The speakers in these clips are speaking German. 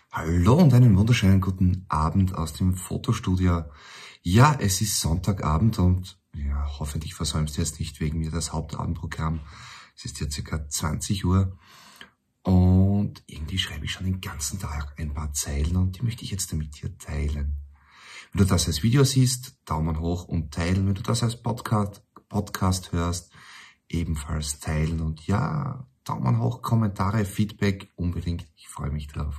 Hallo und einen wunderschönen guten Abend aus dem Fotostudio. Ja, es ist Sonntagabend und ja, hoffentlich versäumst du jetzt nicht wegen mir das Hauptabendprogramm. Es ist jetzt circa 20 Uhr und irgendwie schreibe ich schon den ganzen Tag ein paar Zeilen und die möchte ich jetzt mit dir teilen. Wenn du das als Video siehst, Daumen hoch und teilen. Wenn du das als Podcast hörst, ebenfalls teilen. Und ja, Daumen hoch, Kommentare, Feedback unbedingt. Ich freue mich drauf.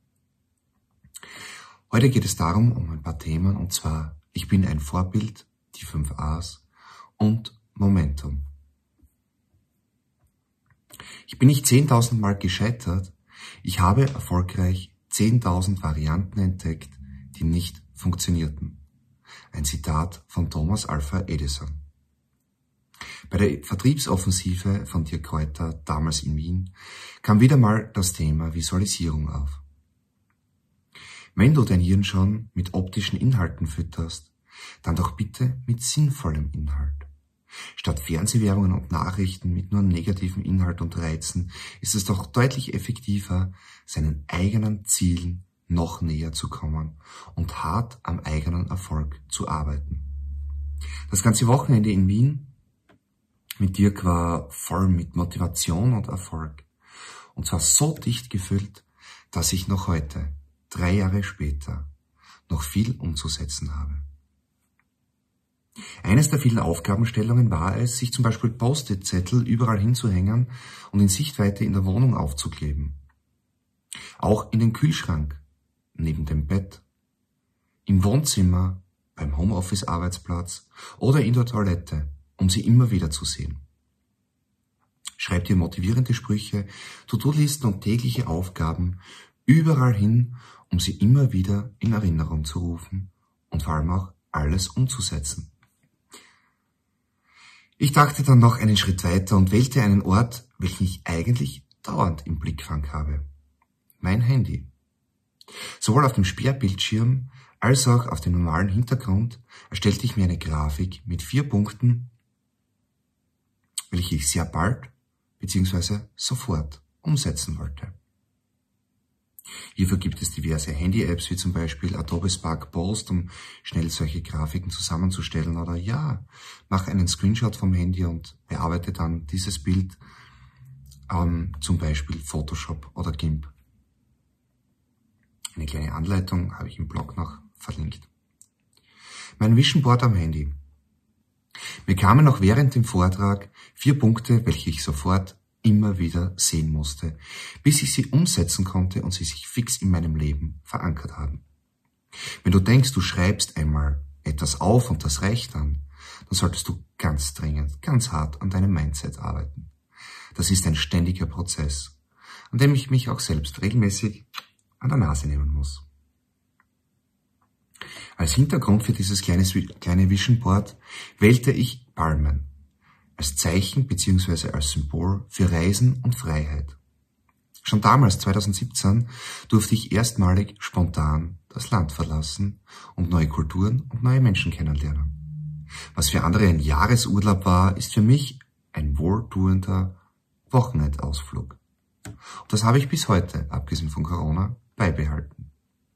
Heute geht es darum, um ein paar Themen, und zwar, ich bin ein Vorbild, die 5 A's und Momentum. Ich bin nicht 10.000 Mal gescheitert, ich habe erfolgreich 10.000 Varianten entdeckt, die nicht funktionierten. Ein Zitat von Thomas Alva Edison. Bei der Vertriebsoffensive von Dirk Kräuter, damals in Wien, kam wieder mal das Thema Visualisierung auf. Wenn du dein Hirn schon mit optischen Inhalten fütterst, dann doch bitte mit sinnvollem Inhalt. Statt Fernsehwerbungen und Nachrichten mit nur negativem Inhalt und Reizen ist es doch deutlich effektiver, seinen eigenen Zielen noch näher zu kommen und hart am eigenen Erfolg zu arbeiten. Das ganze Wochenende in Wien mit Dirk war voll mit Motivation und Erfolg. Und zwar so dicht gefüllt, dass ich noch heute, 3 Jahre später, noch viel umzusetzen habe. Eines der vielen Aufgabenstellungen war es, sich zum Beispiel Post-it-Zettel überall hinzuhängen und in Sichtweite in der Wohnung aufzukleben. Auch in den Kühlschrank, neben dem Bett, im Wohnzimmer, beim Homeoffice-Arbeitsplatz oder in der Toilette, um sie immer wieder zu sehen. Schreib dir motivierende Sprüche, To-Do-Listen und tägliche Aufgaben überall hin, um sie immer wieder in Erinnerung zu rufen und vor allem auch alles umzusetzen. Ich dachte dann noch einen Schritt weiter und wählte einen Ort, welchen ich eigentlich dauernd im Blickfang habe. Mein Handy. Sowohl auf dem Sperrbildschirm als auch auf dem normalen Hintergrund erstellte ich mir eine Grafik mit 4 Punkten, welche ich sehr bald bzw. sofort umsetzen wollte. Hierfür gibt es diverse Handy-Apps wie zum Beispiel Adobe Spark Post, um schnell solche Grafiken zusammenzustellen, oder ja, mach einen Screenshot vom Handy und bearbeite dann dieses Bild zum Beispiel Photoshop oder GIMP. Eine kleine Anleitung habe ich im Blog noch verlinkt. Mein Vision Board am Handy. Mir kamen noch während dem Vortrag 4 Punkte, welche ich sofort immer wieder sehen musste, bis ich sie umsetzen konnte und sie sich fix in meinem Leben verankert haben. Wenn du denkst, du schreibst einmal etwas auf und das reicht dann solltest du ganz dringend, ganz hart an deinem Mindset arbeiten. Das ist ein ständiger Prozess, an dem ich mich auch selbst regelmäßig an der Nase nehmen muss. Als Hintergrund für dieses kleine Vision Board wählte ich Palmen als Zeichen bzw. als Symbol für Reisen und Freiheit. Schon damals, 2017, durfte ich erstmalig spontan das Land verlassen und neue Kulturen und neue Menschen kennenlernen. Was für andere ein Jahresurlaub war, ist für mich ein wohltuender Wochenendausflug. Und das habe ich bis heute, abgesehen von Corona, beibehalten.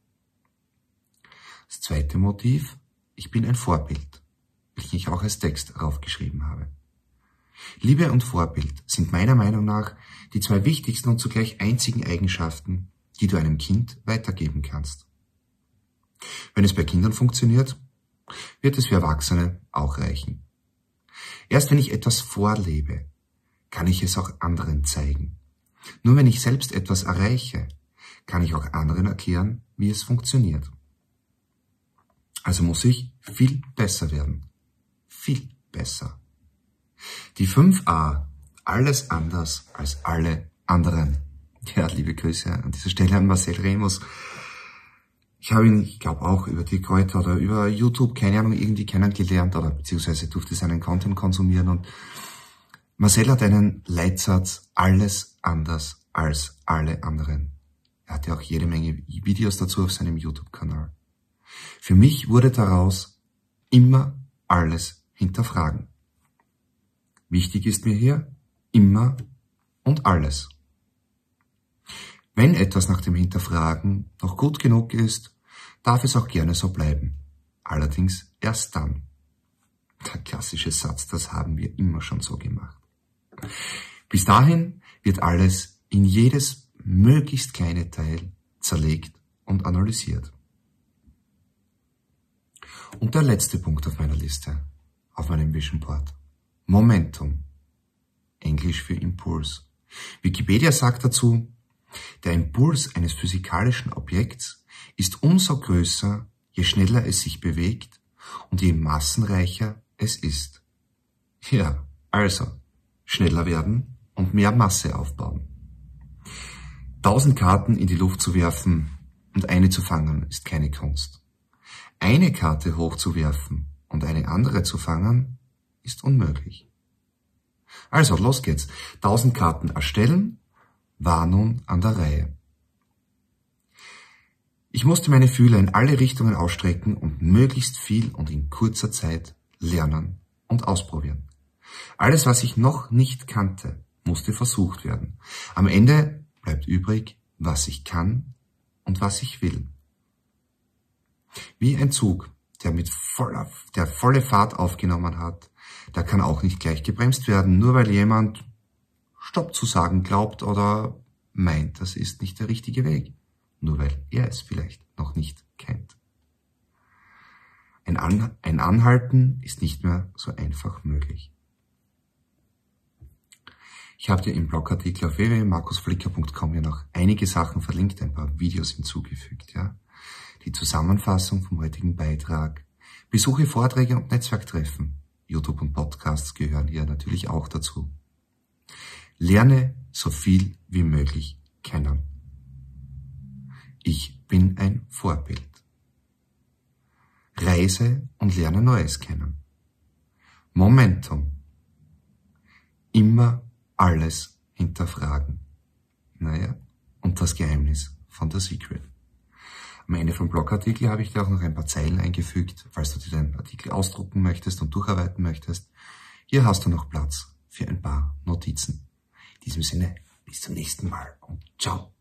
Das zweite Motiv, ich bin ein Vorbild, welches ich auch als Text raufgeschrieben habe. Liebe und Vorbild sind meiner Meinung nach die 2 wichtigsten und zugleich einzigen Eigenschaften, die du einem Kind weitergeben kannst. Wenn es bei Kindern funktioniert, wird es für Erwachsene auch reichen. Erst wenn ich etwas vorlebe, kann ich es auch anderen zeigen. Nur wenn ich selbst etwas erreiche, kann ich auch anderen erklären, wie es funktioniert. Also muss ich viel besser werden. Viel besser. Die 5a, alles anders als alle anderen. Ja, liebe Grüße an dieser Stelle an Marcel Remus. Ich habe ihn, ich glaube auch über die Kräuter oder über YouTube, keine Ahnung, irgendwie kennengelernt oder beziehungsweise durfte seinen Content konsumieren und Marcel hat einen Leitsatz, alles anders als alle anderen. Er hatte auch jede Menge Videos dazu auf seinem YouTube-Kanal. Für mich wurde daraus immer alles hinterfragen. Wichtig ist mir hier immer und alles. Wenn etwas nach dem Hinterfragen noch gut genug ist, darf es auch gerne so bleiben. Allerdings erst dann. Der klassische Satz, das haben wir immer schon so gemacht. Bis dahin wird alles in jedes möglichst kleine Teil zerlegt und analysiert. Und der letzte Punkt auf meiner Liste, auf meinem Vision Board. Momentum. Englisch für Impuls. Wikipedia sagt dazu, der Impuls eines physikalischen Objekts ist umso größer, je schneller es sich bewegt und je massenreicher es ist. Ja, also, schneller werden und mehr Masse aufbauen. 1000 Karten in die Luft zu werfen und eine zu fangen, ist keine Kunst. Eine Karte hochzuwerfen und eine andere zu fangen, ist unmöglich. Also, los geht's. 1000 Karten erstellen, war nun an der Reihe. Ich musste meine Fühler in alle Richtungen ausstrecken und möglichst viel und in kurzer Zeit lernen und ausprobieren. Alles, was ich noch nicht kannte, musste versucht werden. Am Ende bleibt übrig, was ich kann und was ich will. Wie ein Zug, der volle Fahrt aufgenommen hat, der kann auch nicht gleich gebremst werden, nur weil jemand Stopp zu sagen glaubt oder meint, das ist nicht der richtige Weg, nur weil er es vielleicht noch nicht kennt. Ein Anhalten ist nicht mehr so einfach möglich. Ich habe dir im Blogartikel auf www.markusflicker.com ja noch einige Sachen verlinkt, ein paar Videos hinzugefügt, ja. Die Zusammenfassung vom heutigen Beitrag, Besuche, Vorträge und Netzwerktreffen. YouTube und Podcasts gehören hier natürlich auch dazu. Lerne so viel wie möglich kennen. Ich bin ein Vorbild. Reise und lerne Neues kennen. Momentum. Immer alles hinterfragen. Naja, und das Geheimnis von The Secret. Am Ende vom Blogartikel habe ich dir auch noch ein paar Zeilen eingefügt, falls du dir den Artikel ausdrucken möchtest und durcharbeiten möchtest. Hier hast du noch Platz für ein paar Notizen. In diesem Sinne, bis zum nächsten Mal und ciao.